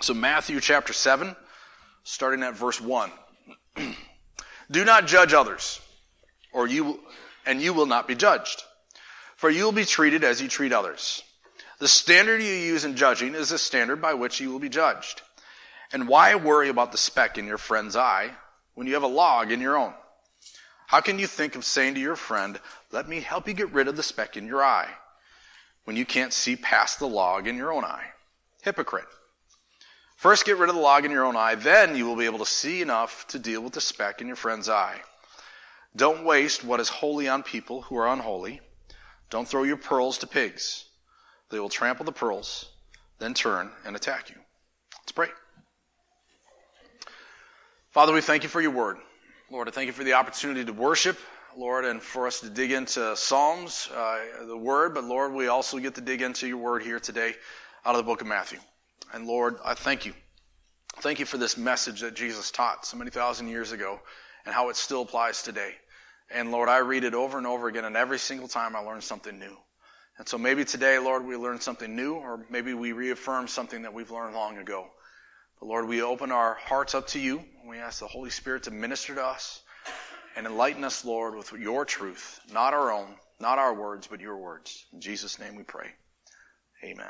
So Matthew chapter 7, starting at verse 1. Do not judge others, you will not be judged. For you will be treated as you treat others. The standard you use in judging is the standard by which you will be judged. And why worry about the speck in your friend's eye when you have a log in your own? How can you think of saying to your friend, let me help you get rid of the speck in your eye, when you can't see past the log in your own eye? Hypocrite. First get rid of the log in your own eye, then you will be able to see enough to deal with the speck in your friend's eye. Don't waste what is holy on people who are unholy. Don't throw your pearls to pigs. They will trample the pearls, then turn and attack you. Let's pray. Father, we thank you for your word. Lord, I thank you for the opportunity to worship, Lord, and for us to dig into Psalms, the word, but Lord, we also get to dig into your word here today out of the book of Matthew. And Lord, I thank you. Thank you for this message that Jesus taught so many thousand years ago and how it still applies today. And Lord, I read it over and over again, and every single time I learn something new. And so maybe today, Lord, we learn something new, or maybe we reaffirm something that we've learned long ago. But Lord, we open our hearts up to you, and we ask the Holy Spirit to minister to us and enlighten us, Lord, with your truth, not our own, not our words, but your words. In Jesus' name we pray. Amen.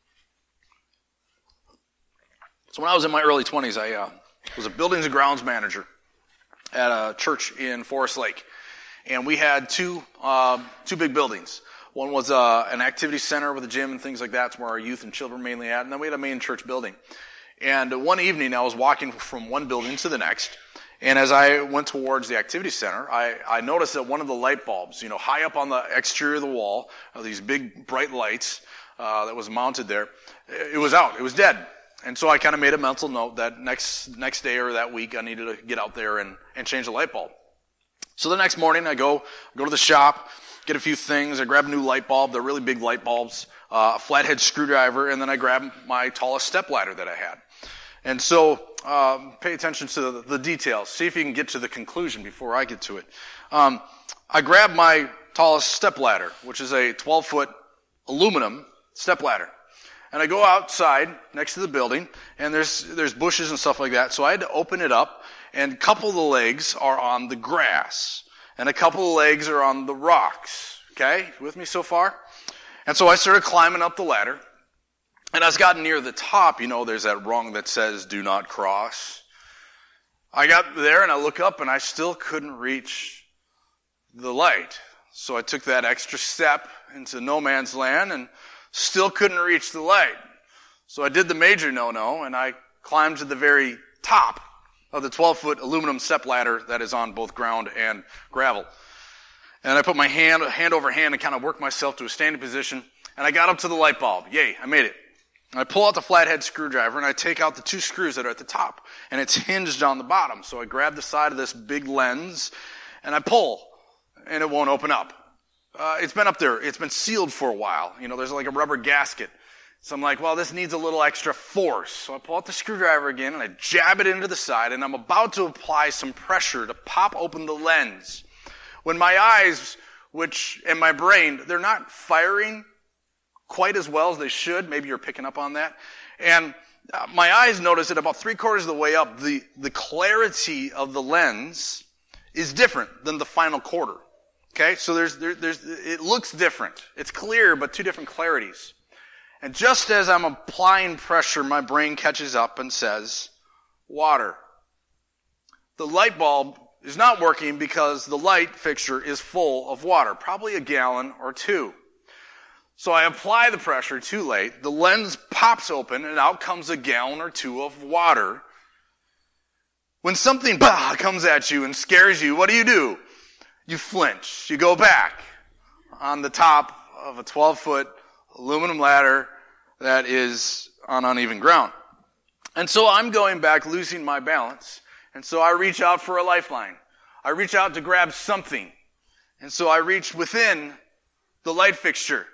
So when I was in my early 20s, I was a buildings and grounds manager at a church in Forest Lake. And we had two big buildings. One was an activity center with a gym and things like that. It's where our youth and children mainly at. And then we had a main church building. And one evening I was walking from one building to the next. And as I went towards the activity center, I noticed that one of the light bulbs, high up on the exterior of the wall, these big bright lights that was mounted there, it was out. It was dead. And so I kind of made a mental note that next day or that week I needed to get out there and change the light bulb. So the next morning I go to the shop, get a few things. I grab a new light bulb. They're really big light bulbs, a flathead screwdriver, and then I grab my tallest step ladder that I had. And so pay attention to the details. See if you can get to the conclusion before I get to it. I grab my tallest step ladder, which is a 12-foot aluminum step ladder. And I go outside next to the building, and there's bushes and stuff like that. So I had to open it up, and a couple of the legs are on the grass, and a couple of legs are on the rocks. Okay, with me so far? And so I started climbing up the ladder, and as I got near the top, there's that rung that says, do not cross. I got there, and I look up, and I still couldn't reach the light. So I took that extra step into no man's land, and still couldn't reach the light. So I did the major no-no, and I climbed to the very top of the 12-foot aluminum step ladder that is on both ground and gravel. And I put my hand over hand and kind of worked myself to a standing position, and I got up to the light bulb. Yay, I made it. And I pull out the flathead screwdriver, and I take out the two screws that are at the top, and it's hinged on the bottom. So I grab the side of this big lens, and I pull, and it won't open up. It's been up there. It's been sealed for a while. There's like a rubber gasket. So I'm like, well, this needs a little extra force. So I pull out the screwdriver again, and I jab it into the side, and I'm about to apply some pressure to pop open the lens. When my eyes, and my brain, they're not firing quite as well as they should. Maybe you're picking up on that. And my eyes notice that about 3/4 of the way up, the clarity of the lens is different than the final quarter. Okay, so it looks different. It's clear, but two different clarities. And just as I'm applying pressure, my brain catches up and says, water. The light bulb is not working because the light fixture is full of water, probably a gallon or two. So I apply the pressure too late. The lens pops open, and out comes a gallon or two of water. When something comes at you and scares you, what do? You flinch. You go back on the top of a 12-foot aluminum ladder that is on uneven ground. And so I'm going back, losing my balance. And so I reach out for a lifeline. I reach out to grab something. And so I reach within the light fixture.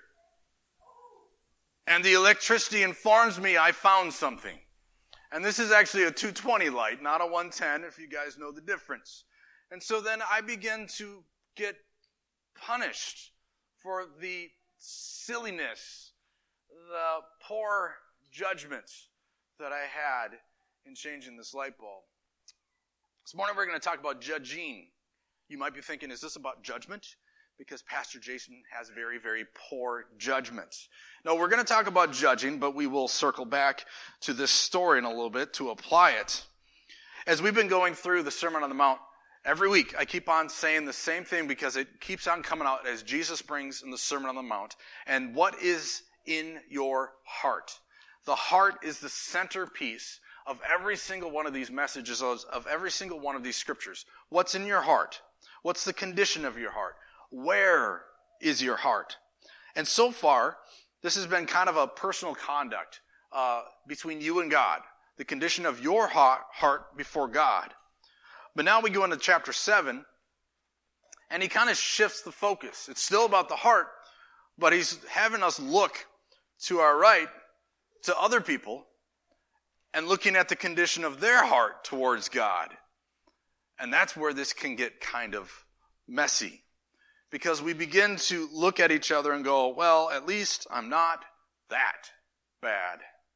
And the electricity informs me I found something. And this is actually a 220 light, not a 110, if you guys know the difference. And so then I begin to get punished for the silliness, the poor judgment that I had in changing this light bulb. This morning we're going to talk about judging. You might be thinking, is this about judgment? Because Pastor Jason has very, very poor judgment. No, we're going to talk about judging, but we will circle back to this story in a little bit to apply it. As we've been going through the Sermon on the Mount, every week I keep on saying the same thing because it keeps on coming out as Jesus brings in the Sermon on the Mount. And what is in your heart? The heart is the centerpiece of every single one of these messages, of every single one of these scriptures. What's in your heart? What's the condition of your heart? Where is your heart? And so far, this has been kind of a personal conduct between you and God, the condition of your heart before God. But now we go into chapter 7, and he kind of shifts the focus. It's still about the heart, but he's having us look to our right, to other people, and looking at the condition of their heart towards God. And that's where this can get kind of messy. Because we begin to look at each other and go, well, at least I'm not that bad.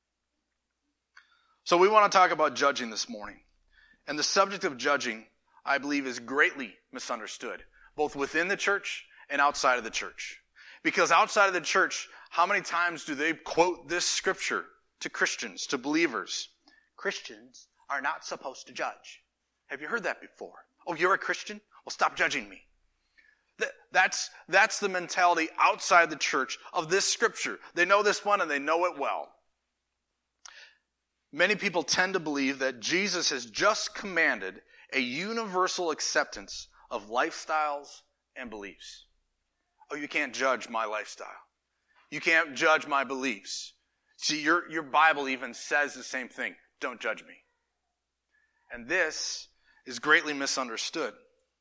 So we want to talk about judging this morning. And the subject of judging, I believe, is greatly misunderstood, both within the church and outside of the church. Because outside of the church, how many times do they quote this scripture to Christians, to believers? Christians are not supposed to judge. Have you heard that before? Oh, you're a Christian? Well, stop judging me. That's the mentality outside the church of this scripture. They know this one and they know it well. Many people tend to believe that Jesus has just commanded a universal acceptance of lifestyles and beliefs. Oh, you can't judge my lifestyle. You can't judge my beliefs. See, your Bible even says the same thing. Don't judge me. And this is greatly misunderstood.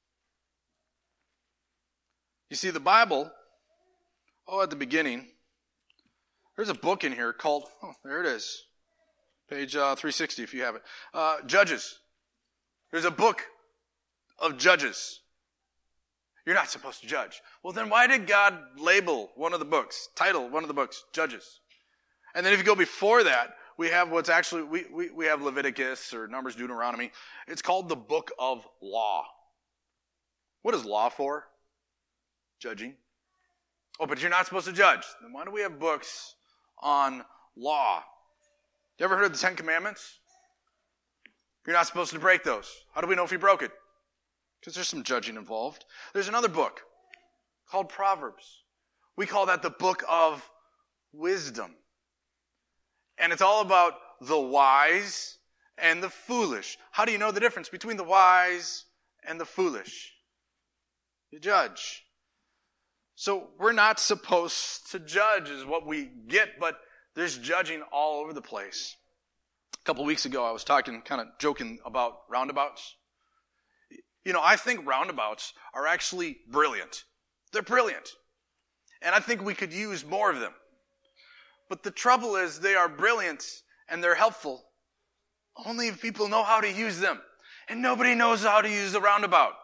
You see, the Bible, at the beginning, there's a book in here called, there it is, page 360 if you have it, Judges. There's a book of Judges. You're not supposed to judge. Well, then why did God title one of the books, Judges? And then if you go before that, we have what's actually, we have Leviticus or Numbers, Deuteronomy. It's called the Book of Law. What is law for? Judging. Oh, but you're not supposed to judge. Then why do we have books on law? You ever heard of the Ten Commandments? You're not supposed to break those. How do we know if you broke it? Because there's some judging involved. There's another book called Proverbs. We call that the Book of Wisdom. And it's all about the wise and the foolish. How do you know the difference between the wise and the foolish? You judge. So we're not supposed to judge is what we get, but there's judging all over the place. A couple weeks ago, I was talking, kind of joking about roundabouts. You know, I think roundabouts are actually brilliant. They're brilliant. And I think we could use more of them. But the trouble is they are brilliant and they're helpful only if people know how to use them. And nobody knows how to use the roundabout.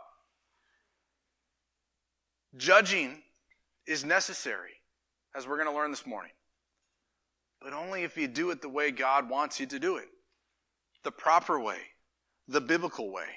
Judging is necessary, as we're going to learn this morning. But only if you do it the way God wants you to do it. The proper way. The biblical way.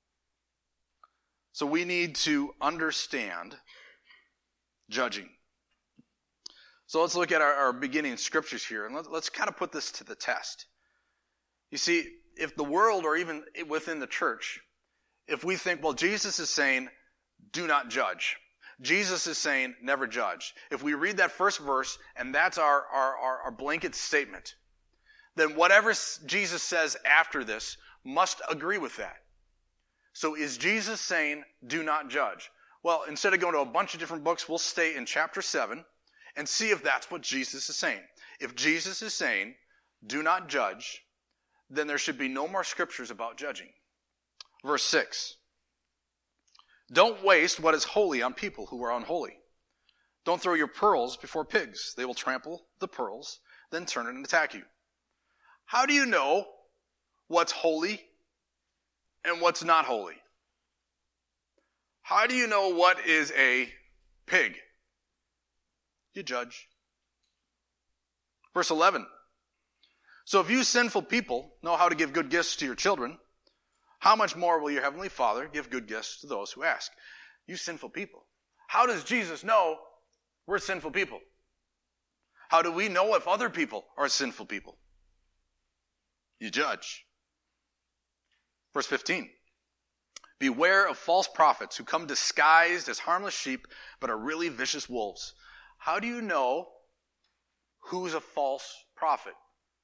So we need to understand judging. So let's look at our beginning scriptures here, and let's kind of put this to the test. You see, if the world, or even within the church, if we think, well, Jesus is saying, do not judge. Jesus is saying, never judge. If we read that first verse, and that's our blanket statement, then whatever Jesus says after this must agree with that. So is Jesus saying, do not judge? Well, instead of going to a bunch of different books, we'll stay in chapter 7 and see if that's what Jesus is saying. If Jesus is saying, do not judge, then there should be no more scriptures about judging. Verse 6. Don't waste what is holy on people who are unholy. Don't throw your pearls before pigs. They will trample the pearls, then turn and attack you. How do you know what's holy and what's not holy? How do you know what is a pig? You judge. Verse 11. So if you sinful people know how to give good gifts to your children, how much more will your heavenly Father give good gifts to those who ask? You sinful people. How does Jesus know we're sinful people? How do we know if other people are sinful people? You judge. Verse 15. Beware of false prophets who come disguised as harmless sheep but are really vicious wolves. How do you know who's a false prophet?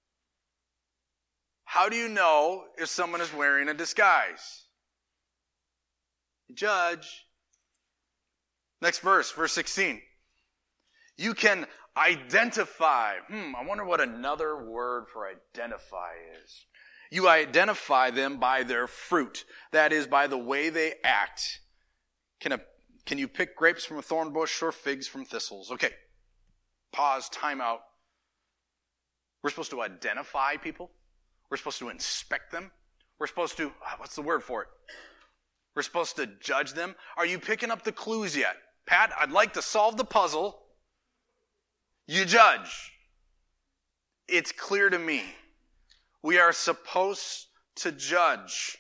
How do you know if someone is wearing a disguise? You judge. Next verse, verse 16. You can identify. I wonder what another word for identify is. You identify them by their fruit. That is, by the way they act. Can you pick grapes from a thorn bush or figs from thistles? Okay. Pause, time out. We're supposed to identify people. We're supposed to inspect them. We're supposed to, what's the word for it? We're supposed to judge them. Are you picking up the clues yet? Pat, I'd like to solve the puzzle. You judge. It's clear to me. We are supposed to judge.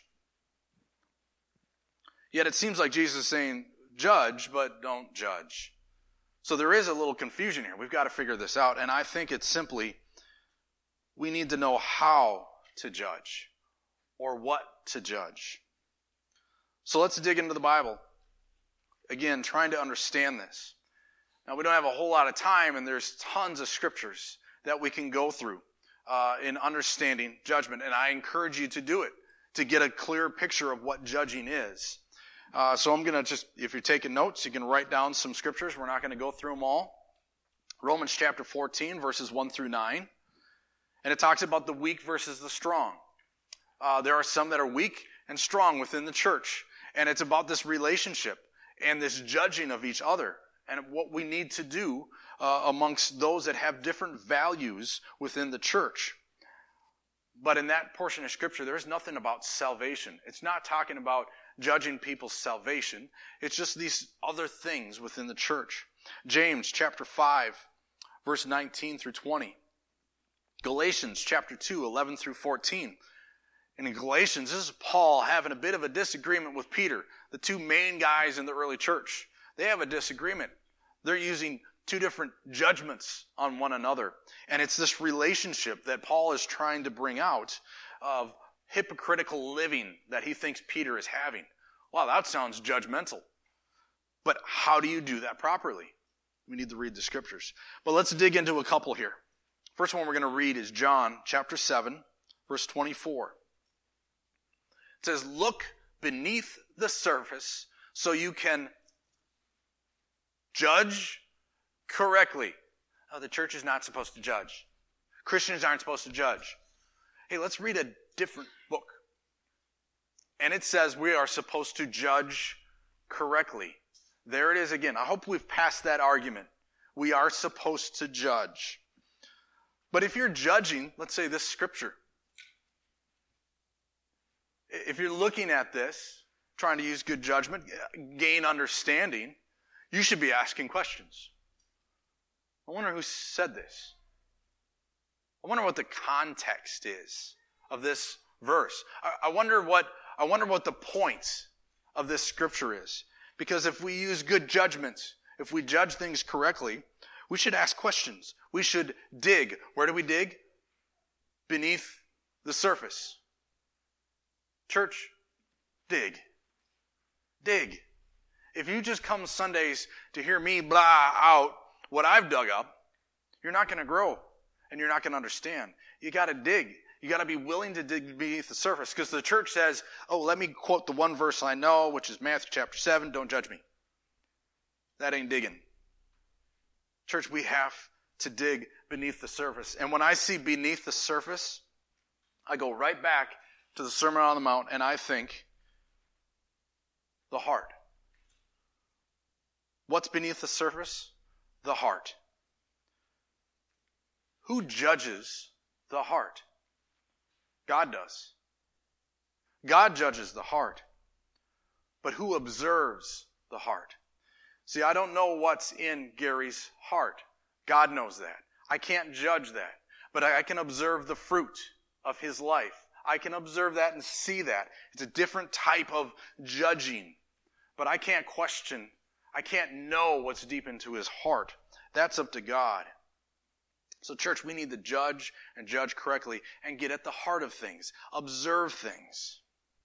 Yet it seems like Jesus is saying, judge, but don't judge. So there is a little confusion here. We've got to figure this out. And I think it's simply, we need to know how to judge or what to judge. So let's dig into the Bible. Again, trying to understand this. Now, we don't have a whole lot of time, and there's tons of scriptures that we can go through in understanding judgment. And I encourage you to do it, to get a clear picture of what judging is. So I'm going to just, if you're taking notes, you can write down some scriptures. We're not going to go through them all. Romans chapter 14, verses 1 through 9. And it talks about the weak versus the strong. There are some that are weak and strong within the church. And it's about this relationship and this judging of each other and what we need to do amongst those that have different values within the church. But in that portion of Scripture, there is nothing about salvation. It's not talking about judging people's salvation. It's just these other things within the church. James chapter 5, verse 19 through 20. Galatians chapter 2, 11 through 14. And in Galatians, this is Paul having a bit of a disagreement with Peter, the two main guys in the early church. They have a disagreement. They're using two different judgments on one another. And it's this relationship that Paul is trying to bring out of hypocritical living that he thinks Peter is having. Wow, that sounds judgmental. But how do you do that properly? We need to read the scriptures. But let's dig into a couple here. First one we're going to read is John chapter 7, verse 24. It says, look beneath the surface so you can judge correctly. Oh, the church is not supposed to judge. Christians aren't supposed to judge. Hey, let's read a different book. And it says we are supposed to judge correctly. There it is again. I hope we've passed that argument. We are supposed to judge. But if you're judging, let's say this scripture, if you're looking at this, trying to use good judgment, gain understanding, you should be asking questions. I wonder who said this. I wonder what the context is of this verse. I wonder what the point of this scripture is. Because if we use good judgment, if we judge things correctly, we should ask questions. We should dig. Where do we dig? Beneath the surface. Church, dig. Dig. If you just come Sundays to hear me blah out what I've dug up, you're not going to grow and you're not going to understand. You got to dig. You got to be willing to dig beneath the surface because the church says, oh, let me quote the one verse I know, which is Matthew chapter 7, don't judge me. That ain't digging. Church, we have to dig beneath the surface. And when I see beneath the surface, I go right back to the Sermon on the Mount and I think, the heart. What's beneath the surface? The heart. Who judges the heart? God does. God judges the heart. But who observes the heart? See, I don't know what's in Gary's heart. God knows that. I can't judge that. but I can observe the fruit of his life. I can observe that and see that. It's a different type of judging. But I can't question. I can't know what's deep into his heart. That's up to God. So church, we need to judge and judge correctly and get at the heart of things. Observe things.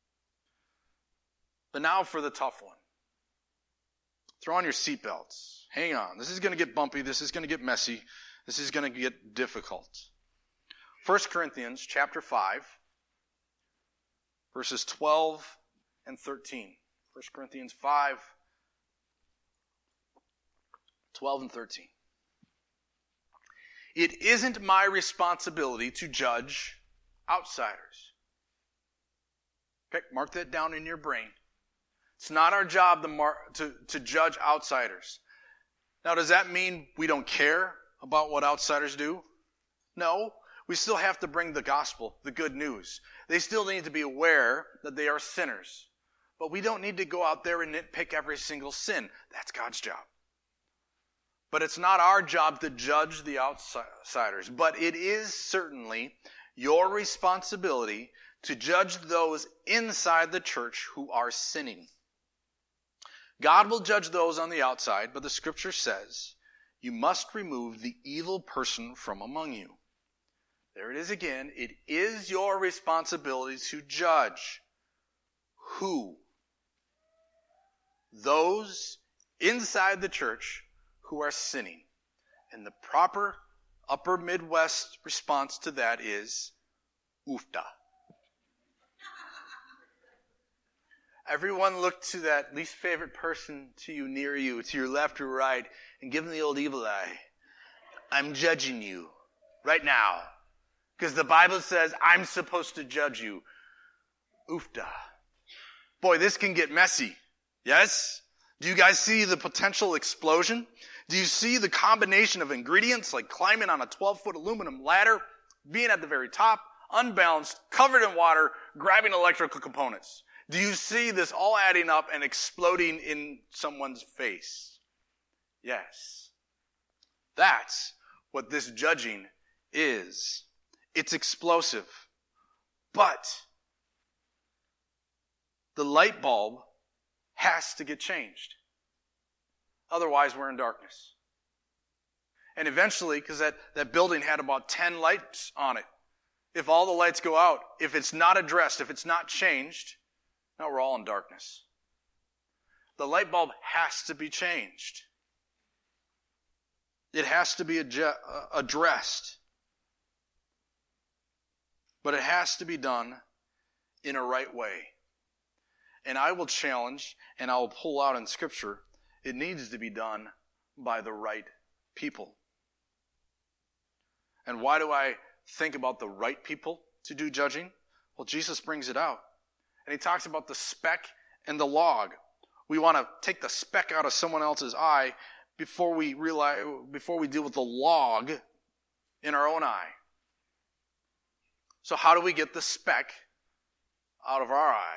But now for the tough one. Throw on your seatbelts. Hang on. This is going to get bumpy. This is going to get messy. This is going to get difficult. 1 Corinthians chapter 5, verses 12 and 13. 1 Corinthians 5, 12 and 13. It isn't my responsibility to judge outsiders. Okay, mark that down in your brain. It's not our job to judge outsiders. Now, does that mean we don't care about what outsiders do? No. We still have to bring the gospel, the good news. They still need to be aware that they are sinners. But we don't need to go out there and nitpick every single sin. That's God's job. But it's not our job to judge the outsiders. But it is certainly your responsibility to judge those inside the church who are sinning. God will judge those on the outside, but the scripture says, you must remove the evil person from among you. There it is again. It is your responsibility to judge. Who? Those inside the church who are sinning. And the proper upper Midwest response to that is, oofta. Everyone look to that least favorite person to you, near you, to your left or right, and give them the old evil eye. I'm judging you right now. Because the Bible says I'm supposed to judge you. Oofta. Boy, this can get messy. Yes? Do you guys see the potential explosion? Do you see the combination of ingredients like climbing on a 12-foot aluminum ladder, being at the very top, unbalanced, covered in water, grabbing electrical components? Do you see this all adding up and exploding in someone's face? Yes. That's what this judging is. It's explosive. But the light bulb has to get changed. Otherwise, we're in darkness. And eventually, because that building had about 10 lights on it, if all the lights go out, if it's not addressed, if it's not changed, now we're all in darkness. The light bulb has to be changed. It has to be addressed. But it has to be done in a right way. And I will challenge, and I will pull out in Scripture, it needs to be done by the right people. And why do I think about the right people to do judging? Well, Jesus brings it out. And he talks about the speck and the log. We want to take the speck out of someone else's eye before we deal with the log in our own eye. So how do we get the speck out of our eye?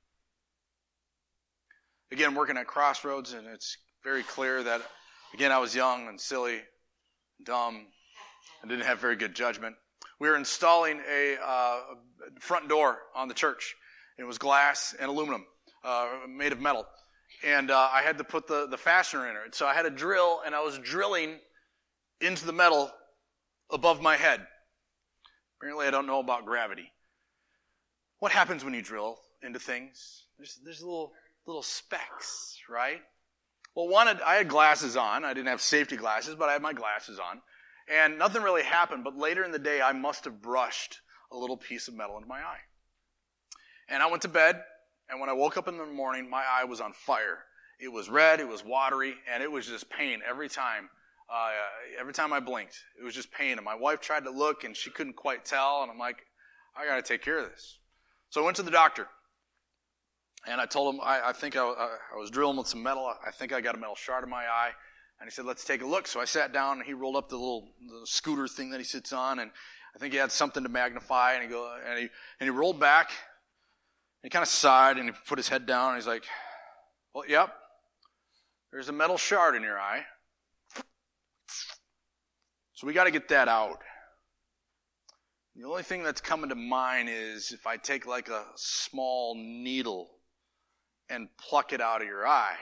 Again, working at Crossroads, and it's very clear that, again, I was young and silly, dumb, and didn't have very good judgment. We were installing a front door on the church. It was glass and aluminum, made of metal. And I had to put the fastener in it. So I had a drill, and I was drilling into the metal above my head. Apparently I don't know about gravity. What happens when you drill into things? There's little specks, right? Well, I had glasses on. I didn't have safety glasses, but I had my glasses on. And nothing really happened, but later in the day, I must have brushed a little piece of metal into my eye. And I went to bed, and when I woke up in the morning, my eye was on fire. It was red, it was watery, and it was just pain every time I blinked. It was just pain. And my wife tried to look, and she couldn't quite tell, and I'm like, I got to take care of this. So I went to the doctor, and I told him, I think I was drilling with some metal. I think I got a metal shard in my eye. And he said, let's take a look. So I sat down, and he rolled up the scooter thing that he sits on, and I think he had something to magnify, and he rolled back. He kind of sighed, and he put his head down, and he's like, well, yep, there's a metal shard in your eye. So we got to get that out. The only thing that's coming to mind is if I take like a small needle and pluck it out of your eye.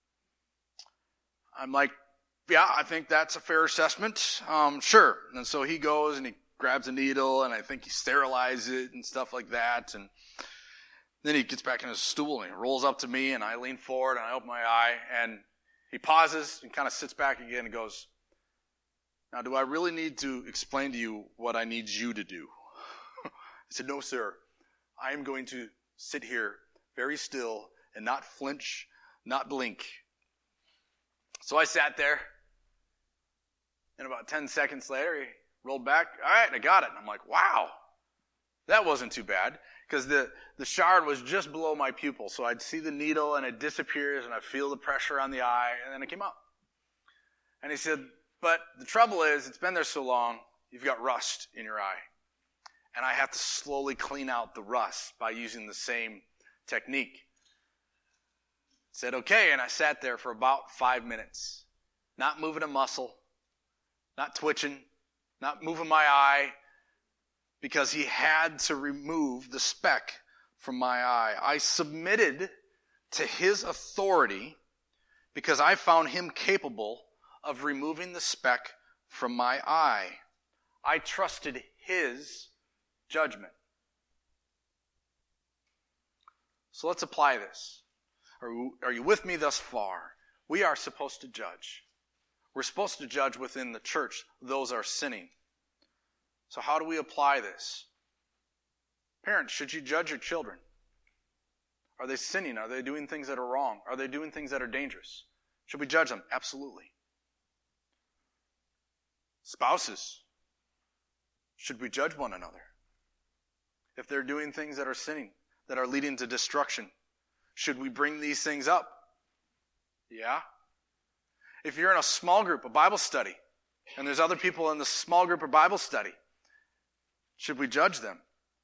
I'm like, yeah, I think that's a fair assessment. Sure. And so he goes and he grabs a needle and I think he sterilizes it and stuff like that. And then he gets back in his stool and he rolls up to me and I lean forward and I open my eye and he pauses and kind of sits back again and goes, now, do I really need to explain to you what I need you to do? I said, no, sir. I am going to sit here very still and not flinch, not blink. So I sat there, and about 10 seconds later, he rolled back. All right, I got it. And I'm like, wow, that wasn't too bad, because the shard was just below my pupil. So I'd see the needle, and it disappears, and I feel the pressure on the eye, and then it came out. And he said, but the trouble is, it's been there so long, you've got rust in your eye. And I have to slowly clean out the rust by using the same technique. I said, okay, and I sat there for about 5 minutes, not moving a muscle, not twitching, not moving my eye, because he had to remove the speck from my eye. I submitted to his authority because I found him capable of removing the speck from my eye. I trusted his judgment. So let's apply this. Are you with me thus far? We are supposed to judge. We're supposed to judge within the church those are sinning. So how do we apply this? Parents, should you judge your children? Are they sinning? Are they doing things that are wrong? Are they doing things that are dangerous? Should we judge them? Absolutely. Spouses, should we judge one another? If they're doing things that are sinning, that are leading to destruction, should we bring these things up? Yeah. If you're in a small group, a Bible study, and there's other people in the small group or Bible study, should we judge them?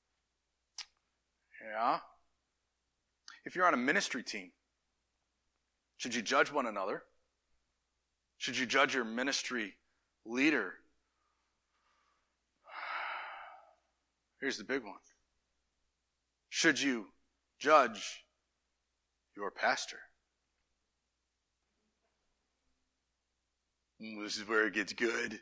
Yeah. If you're on a ministry team, should you judge one another? Should you judge your ministry leader? Here's the big one. Should you judge your pastor? This is where it gets good.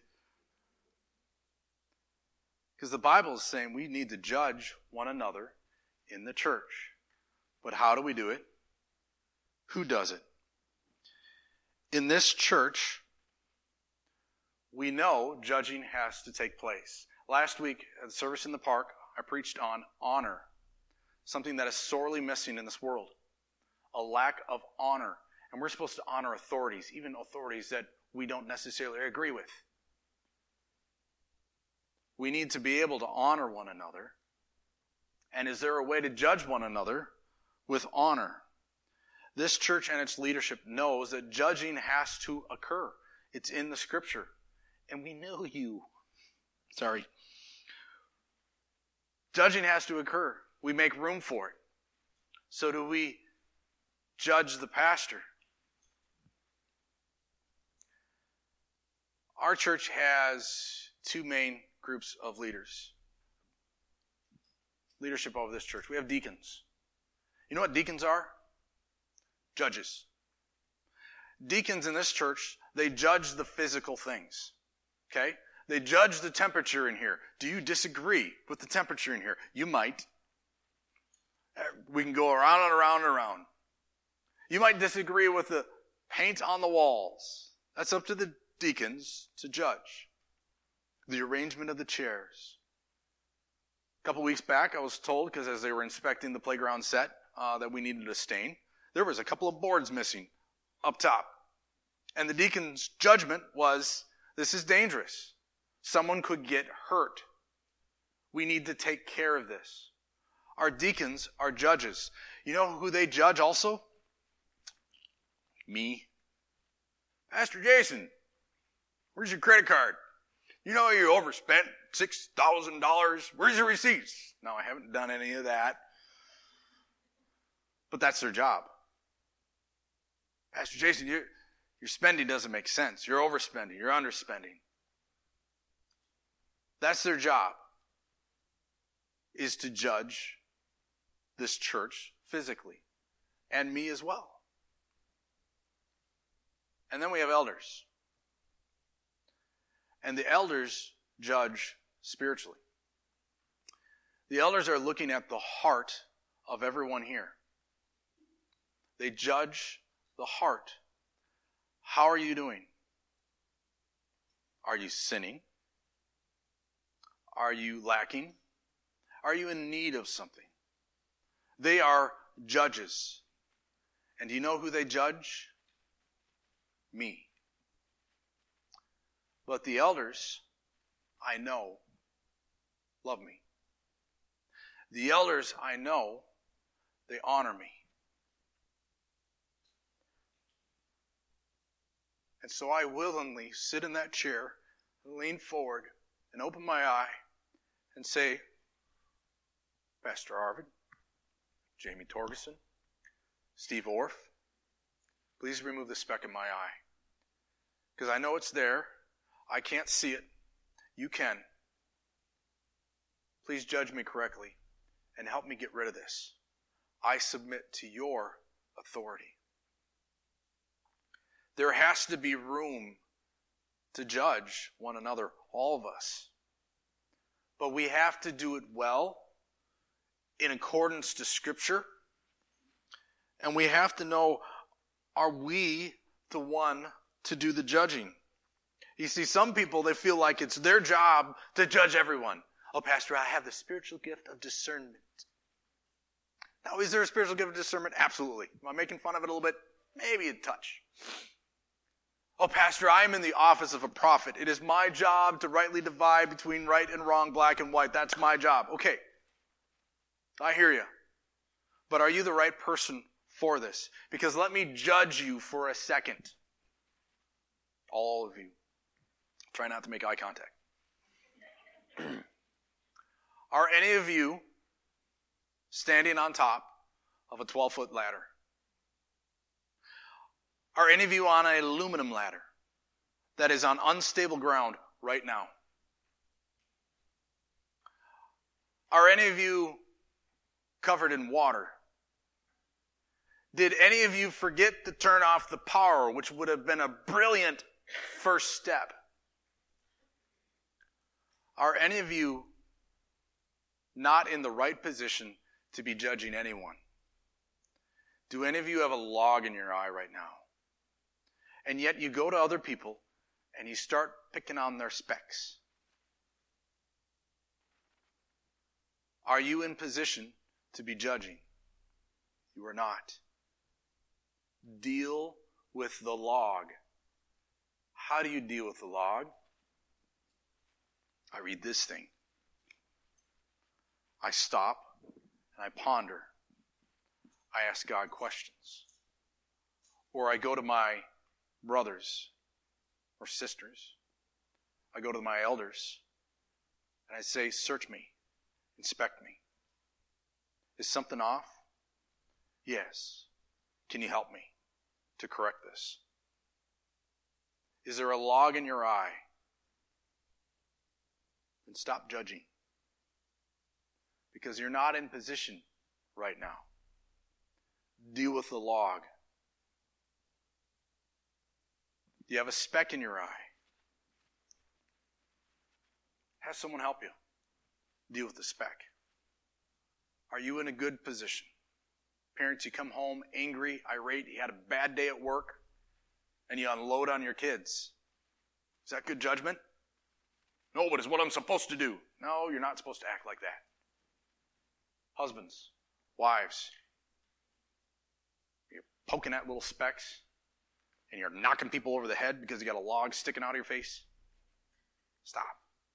Because the Bible is saying we need to judge one another in the church. But how do we do it? Who does it? In this church, we know judging has to take place. Last week at the service in the park, I preached on honor, something that is sorely missing in this world, a lack of honor. And we're supposed to honor authorities, even authorities that we don't necessarily agree with. We need to be able to honor one another. And is there a way to judge one another with honor? This church and its leadership knows that judging has to occur. It's in the scripture. And we know you. Sorry. Judging has to occur. We make room for it. So do we judge the pastor? Our church has two main groups of leaders. Leadership over this church. We have deacons. You know what deacons are? Judges. Deacons in this church, they judge the physical things. Okay? They judge the temperature in here. Do you disagree with the temperature in here? You might. We can go around and around and around. You might disagree with the paint on the walls. That's up to the deacons to judge. The arrangement of the chairs. A couple weeks back, I was told, because as they were inspecting the playground set, that we needed a stain. There was a couple of boards missing up top. And the deacon's judgment was, this is dangerous. Someone could get hurt. We need to take care of this. Our deacons are judges. You know who they judge also? Me. Pastor Jason, where's your credit card? You know you overspent $6,000. Where's your receipts? No, I haven't done any of that. But that's their job. Pastor Jason, your spending doesn't make sense. You're overspending. You're underspending. That's their job. is to judge this church physically, and me as well. And then we have elders. And the elders judge spiritually. The elders are looking at the heart of everyone here. They judge the heart. How are you doing? Are you sinning? Are you lacking? Are you in need of something? They are judges. And do you know who they judge? Me. But the elders, I know, love me. The elders, I know, they honor me. And so I willingly sit in that chair, lean forward, and open my eye and say, Pastor Arvid, Jamie Torgerson, Steve Orff, please remove the speck in my eye. Because I know it's there. I can't see it. You can. Please judge me correctly and help me get rid of this. I submit to your authority. There has to be room to judge one another, all of us. But we have to do it well, in accordance to Scripture. And we have to know, are we the one to do the judging? You see, some people, they feel like it's their job to judge everyone. Oh, Pastor, I have the spiritual gift of discernment. Now, is there a spiritual gift of discernment? Absolutely. Am I making fun of it a little bit? Maybe a touch. Oh, Pastor, I am in the office of a prophet. It is my job to rightly divide between right and wrong, black and white. That's my job. Okay. I hear you. But are you the right person for this? Because let me judge you for a second. All of you. Try not to make eye contact. Are any of you standing on top of a 12-foot ladder? Are any of you on an aluminum ladder that is on unstable ground right now? Are any of you covered in water? Did any of you forget to turn off the power, which would have been a brilliant first step? Are any of you not in the right position to be judging anyone? Do any of you have a log in your eye right now? And yet you go to other people and you start picking on their specks. Are you in position to be judging? You are not. Deal with the log. How do you deal with the log? I read this thing. I stop and I ponder. I ask God questions. Or I go to my brothers or sisters. I go to my elders and I say, search me, inspect me. Is something off? Yes. Can you help me to correct this? Is there a log in your eye? Then stop judging. Because you're not in position right now. Deal with the log. Do you have a speck in your eye? Have someone help you deal with the speck. Are you in a good position? Parents, you come home angry, irate, you had a bad day at work, and you unload on your kids. Is that good judgment? No, but it's what I'm supposed to do. No, you're not supposed to act like that. Husbands, wives, you're poking at little specks, and you're knocking people over the head because you got a log sticking out of your face. Stop.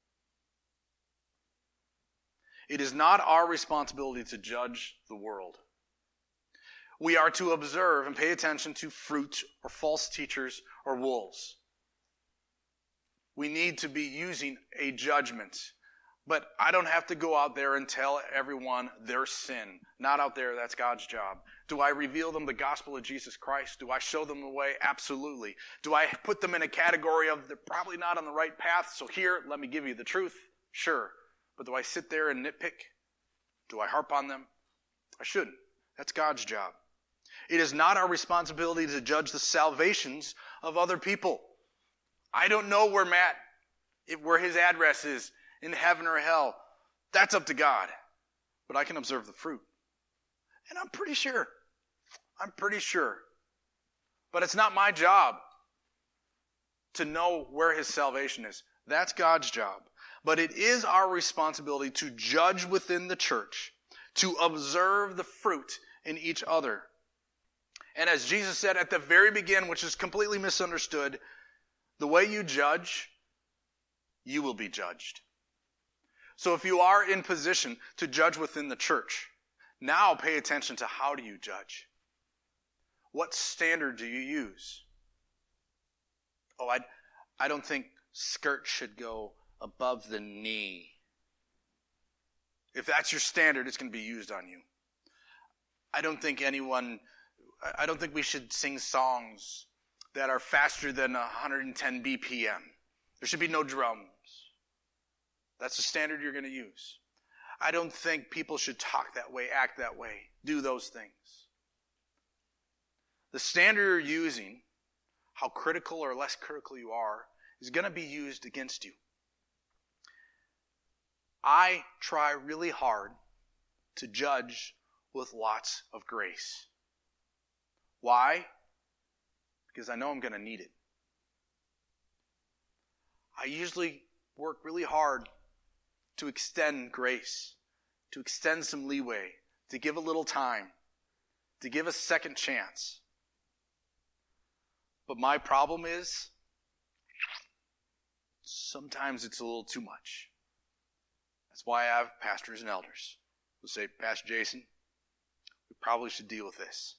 It is not our responsibility to judge the world. We are to observe and pay attention to fruit or false teachers or wolves. We need to be using a judgment. But I don't have to go out there and tell everyone their sin. Not out there, that's God's job. Do I reveal them the gospel of Jesus Christ? Do I show them the way? Absolutely. Do I put them in a category of they're probably not on the right path, so here, let me give you the truth? Sure. But do I sit there and nitpick? Do I harp on them? I shouldn't. That's God's job. It is not our responsibility to judge the salvations of other people. I don't know where where his address is, in heaven or hell. That's up to God. But I can observe the fruit. And I'm pretty sure. But it's not my job to know where his salvation is. That's God's job. But it is our responsibility to judge within the church, to observe the fruit in each other. And as Jesus said at the very beginning, which is completely misunderstood, the way you judge, you will be judged. So if you are in position to judge within the church, now pay attention to how do you judge? What standard do you use? Oh, I don't think skirts should go above the knee. If that's your standard, it's going to be used on you. I don't think we should sing songs that are faster than 110 BPM. There should be no drums. That's the standard you're going to use. I don't think people should talk that way, act that way, do those things. The standard you're using, how critical or less critical you are, is going to be used against you. I try really hard to judge with lots of grace. Why? Because I know I'm going to need it. I usually work really hard to extend grace, to extend some leeway, to give a little time, to give a second chance. But my problem is, sometimes it's a little too much. That's why I have pastors and elders who say, Pastor Jason, we probably should deal with this.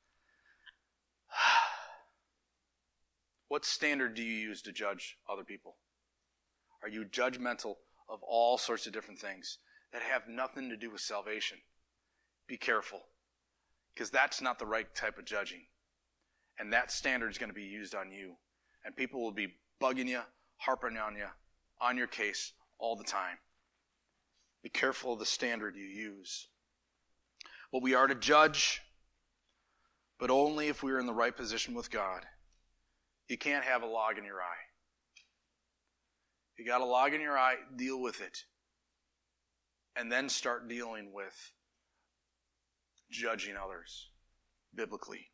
What standard do you use to judge other people? Are you judgmental of all sorts of different things that have nothing to do with salvation? Be careful, because that's not the right type of judging. And that standard is going to be used on you. And people will be bugging you, harping on you, on your case all the time. Be careful of the standard you use. Well, we are to judge, but only if we are in the right position with God. You can't have a log in your eye. You got a log in your eye, deal with it. And then start dealing with judging others biblically.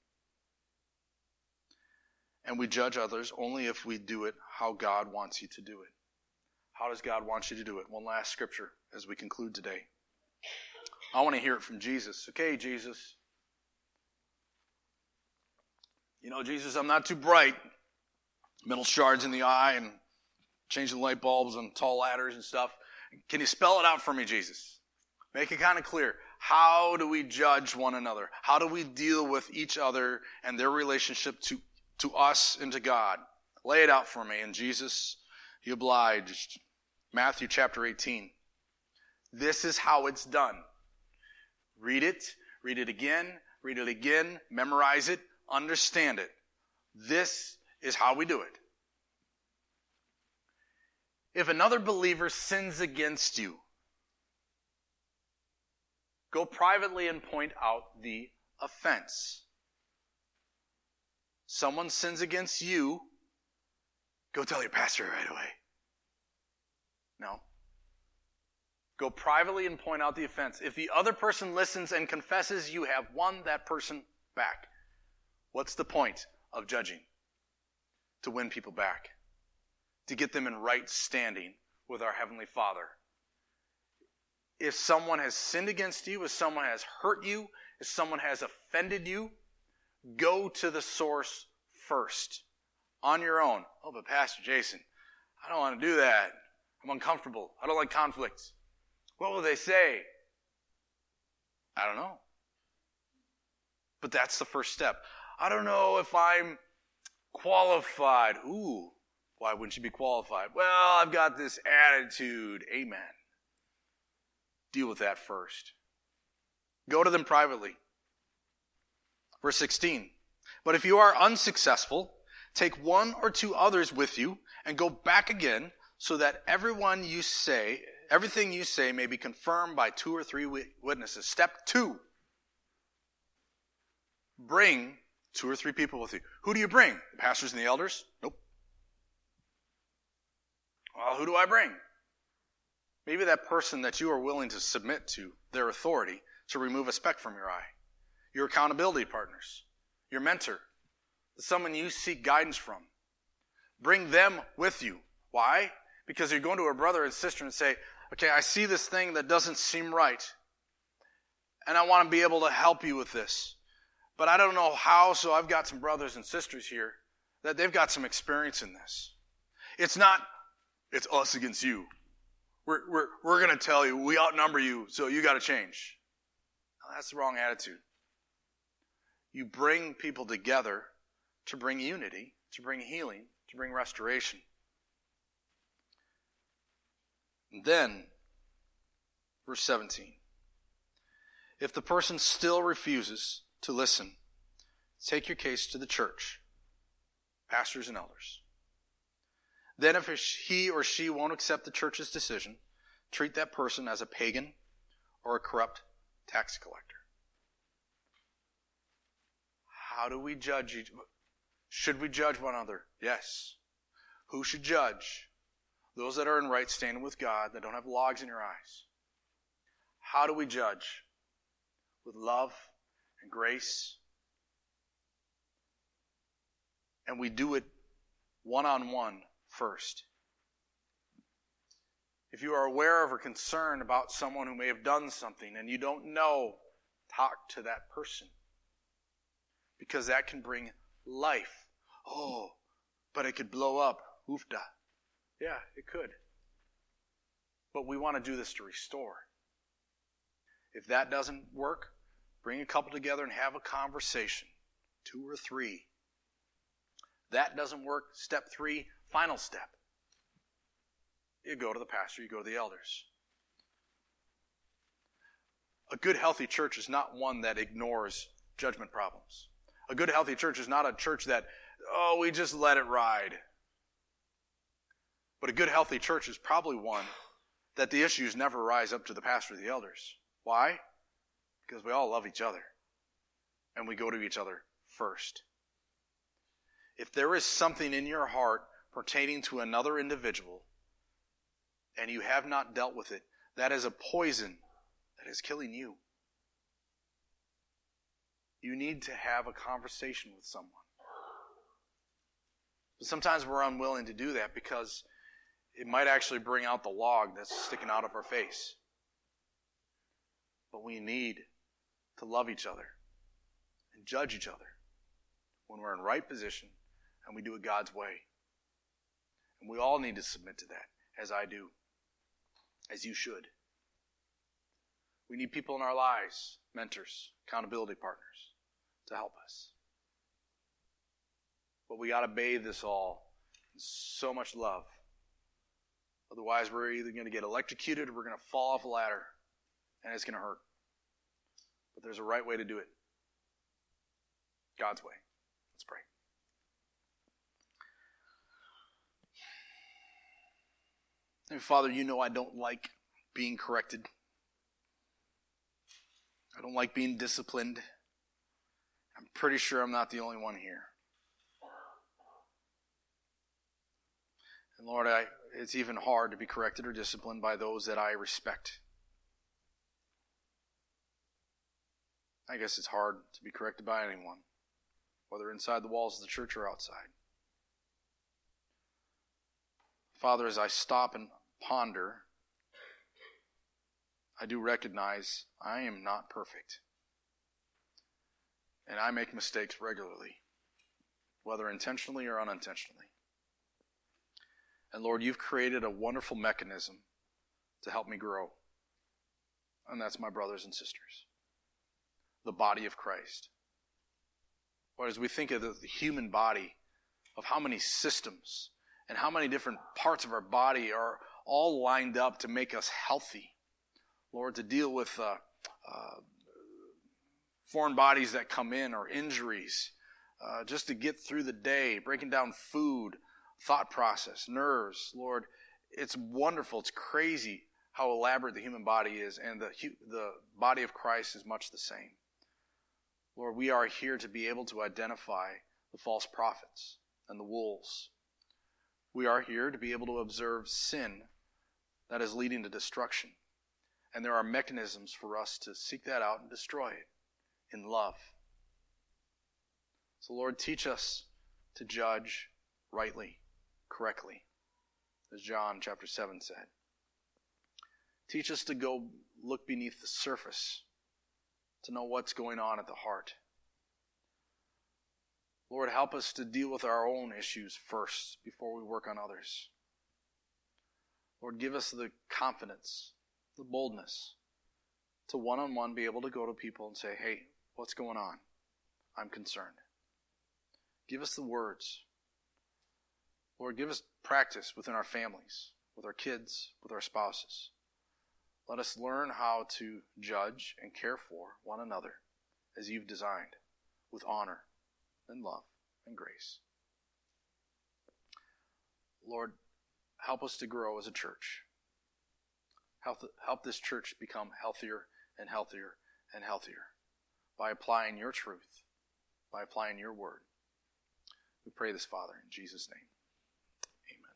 And we judge others only if we do it how God wants you to do it. How does God want you to do it? One last scripture as we conclude today. I want to hear it from Jesus. Okay, Jesus. You know, Jesus, I'm not too bright. Metal shards in the eye and changing light bulbs on tall ladders and stuff. Can you spell it out for me, Jesus? Make it kind of clear. How do we judge one another? How do we deal with each other and their relationship to us and to God? Lay it out for me. And Jesus, he obliged. Matthew chapter 18. This is how it's done. Read it again, memorize it, understand it. This is how we do it. If another believer sins against you, go privately and point out the offense. Someone sins against you, go tell your pastor right away. No. Go privately and point out the offense. If the other person listens and confesses, you have won that person back. What's the point of judging? To win people back. To get them in right standing with our Heavenly Father. If someone has sinned against you, if someone has hurt you, if someone has offended you, go to the source first. On your own. Oh, but Pastor Jason, I don't want to do that. I'm uncomfortable. I don't like conflicts. What will they say? I don't know. But that's the first step. I don't know if I'm qualified. Ooh, why wouldn't you be qualified? Well, I've got this attitude. Amen. Deal with that first. Go to them privately. Verse 16. But if you are unsuccessful, take one or two others with you and go back again, so that everyone you say everything you say may be confirmed by 2 or 3 witnesses. Step 2. Bring 2 or 3 people with you. Who do you bring? The pastors and the elders? Nope. Well, who do I bring? Maybe that person that you are willing to submit to their authority to remove a speck from your eye. Your accountability partners. Your mentor. Someone you seek guidance from. Bring them with you. Why? Because you're going to a brother and sister and say, okay, I see this thing that doesn't seem right. And I want to be able to help you with this. But I don't know how, so I've got some brothers and sisters here that they've got some experience in this. It's not, it's us against you. We're going to tell you, we outnumber you, so you got to change. No, that's the wrong attitude. You bring people together to bring unity, to bring healing, to bring restoration. And then, verse 17. If the person still refuses to listen, take your case to the church, pastors and elders. Then if he or she won't accept the church's decision, treat that person as a pagan or a corrupt tax collector. How do we judge each other? Should we judge one another? Yes. Who should judge? Those that are in right standing with God, that don't have logs in your eyes. How do we judge? With love and grace. And we do it one-on-one first. If you are aware of or concerned about someone who may have done something and you don't know, talk to that person. Because that can bring life. Oh, but it could blow up. Oofda. Yeah, it could. But we want to do this to restore. If that doesn't work, bring a couple together and have a conversation. 2 or 3. That doesn't work. Step 3, final step. You go to the pastor, you go to the elders. A good, healthy church is not one that ignores judgment problems. A good, healthy church is not a church that, we just let it ride. But a good, healthy church is probably one that the issues never rise up to the pastor or the elders. Why? Because we all love each other. And we go to each other first. If there is something in your heart pertaining to another individual, and you have not dealt with it, that is a poison that is killing you. You need to have a conversation with someone. But sometimes we're unwilling to do that because it might actually bring out the log that's sticking out of our face. But we need to love each other and judge each other when we're in right position and we do it God's way. And we all need to submit to that, as I do, as you should. We need people in our lives, mentors, accountability partners, to help us. But we got to bathe this all in so much love. Otherwise, we're either going to get electrocuted or we're going to fall off a ladder, and it's going to hurt. But there's a right way to do it. God's way. Let's pray. And Father, you know I don't like being corrected. I don't like being disciplined. I'm pretty sure I'm not the only one here. And Lord, it's even hard to be corrected or disciplined by those that I respect. I guess it's hard to be corrected by anyone, whether inside the walls of the church or outside. Father, as I stop and ponder, I do recognize I am not perfect. And I make mistakes regularly, whether intentionally or unintentionally. And Lord, you've created a wonderful mechanism to help me grow. And that's my brothers and sisters. The body of Christ. Lord, as we think of the human body, of how many systems and how many different parts of our body are all lined up to make us healthy. Lord, to deal with foreign bodies that come in or injuries, just to get through the day, breaking down food, thought process, nerves. Lord, it's wonderful. It's crazy how elaborate the human body is, and the body of Christ is much the same. Lord, we are here to be able to identify the false prophets and the wolves. We are here to be able to observe sin that is leading to destruction. And there are mechanisms for us to seek that out and destroy it in love. So Lord, teach us to judge rightly, correctly, as John chapter 7 said. Teach us to go look beneath the surface, to know what's going on at the heart. Lord, help us to deal with our own issues first before we work on others. Lord, give us the confidence, the boldness to one-on-one be able to go to people and say, hey, what's going on? I'm concerned. Give us the words. Lord, give us practice within our families, with our kids, with our spouses. Let us learn how to judge and care for one another as you've designed, with honor and love and grace. Lord, help us to grow as a church. Help this church become healthier and healthier and healthier by applying your truth, by applying your word. We pray this, Father, in Jesus' name.